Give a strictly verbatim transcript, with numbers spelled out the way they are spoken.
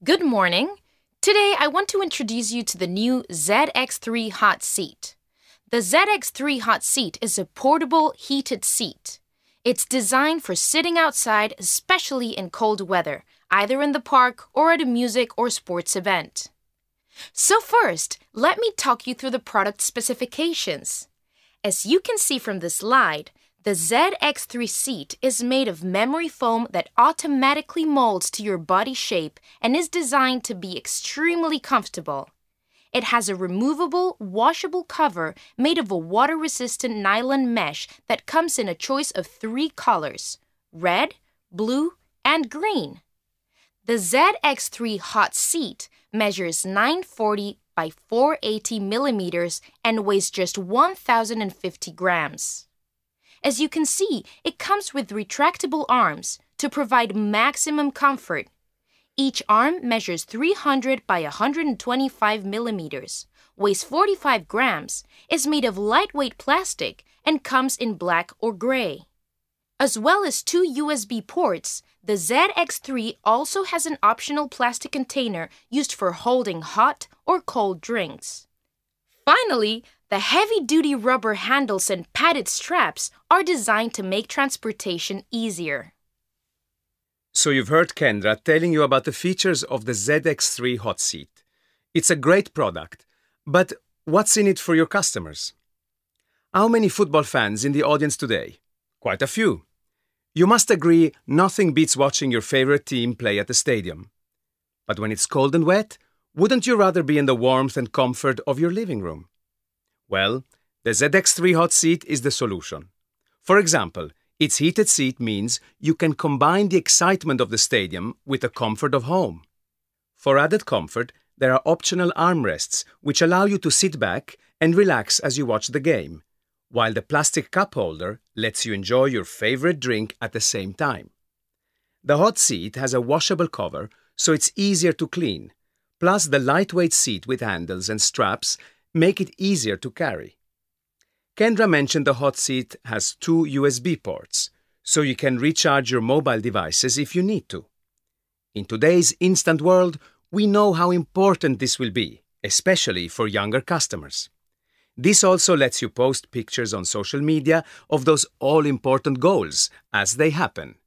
Good morning. Today I want to introduce you to the new Z X three Hot Seat. The Z X three Hot Seat is a portable, heated seat. It's designed for sitting outside, especially in cold weather, either in the park or at a music or sports event. So first, let me talk you through the product specifications. As you can see from the slide, the Z X three seat is made of memory foam that automatically molds to your body shape and is designed to be extremely comfortable. It has a removable, washable cover made of a water-resistant nylon mesh that comes in a choice of three colors: red, blue, and green. The Z X three Hot Seat measures nine forty by four eighty millimeters and weighs just one thousand fifty grams. As you can see, it comes with retractable arms to provide maximum comfort. Each arm measures three hundred by one hundred twenty-five millimeters, weighs forty-five grams, is made of lightweight plastic, and comes in black or gray. As well as two U S B ports, the Z X three also has an optional plastic container used for holding hot or cold drinks. Finally, the heavy-duty rubber handles and padded straps are designed to make transportation easier. So you've heard Kendra telling you about the features of the Z X three Hot Seat. It's a great product, but what's in it for your customers? How many football fans in the audience today? Quite a few. You must agree nothing beats watching your favorite team play at the stadium. But when it's cold and wet, wouldn't you rather be in the warmth and comfort of your living room? Well, the Z X three Hot Seat is the solution. For example, its heated seat means you can combine the excitement of the stadium with the comfort of home. For added comfort, there are optional armrests which allow you to sit back and relax as you watch the game, while the plastic cup holder lets you enjoy your favorite drink at the same time. The hot seat has a washable cover, so it's easier to clean. Plus, the lightweight seat with handles and straps make it easier to carry. Kendra mentioned the hot seat has two U S B ports, so you can recharge your mobile devices if you need to. In today's instant world, we know how important this will be, especially for younger customers. This also lets you post pictures on social media of those all-important goals as they happen.